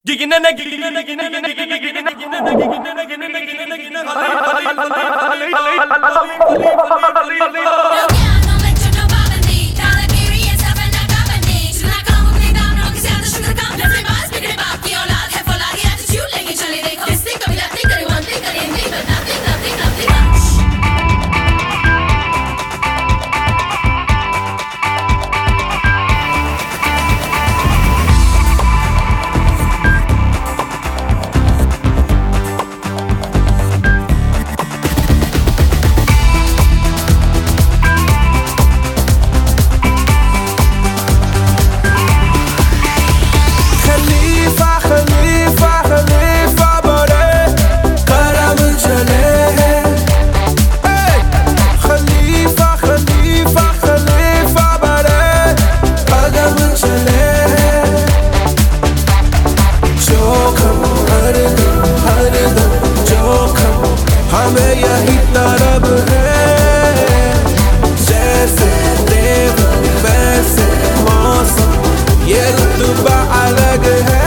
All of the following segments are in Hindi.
हमें यही तरब है, जैसे देव वैसे मौसम, ये रुतबा अलग है।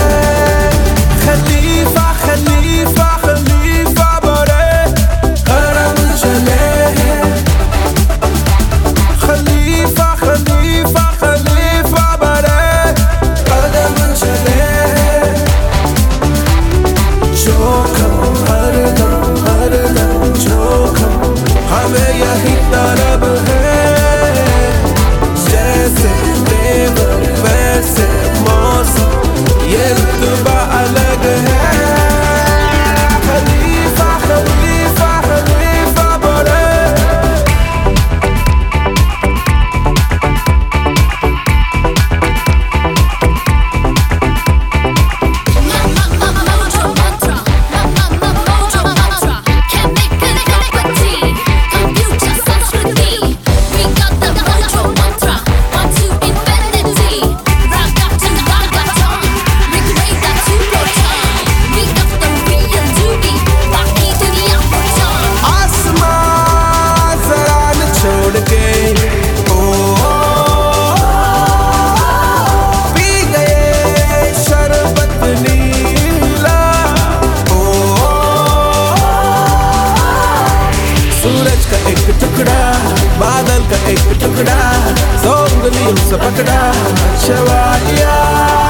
खलीफा खलीफा खलीफा बड़े करम चले हैं। खलीफा खलीफा खलीफा बड़े कदम चले हैं। जोखम हरदम जोखम, हमें यही तरब है, जैसे देव वैसे मौसम, ये रुतबा अलग है। खलीफा खलीफा खलीफा बड़े बादल का एक टुकड़ा, सौ उंगलियों से पकड़ा, शवालिया।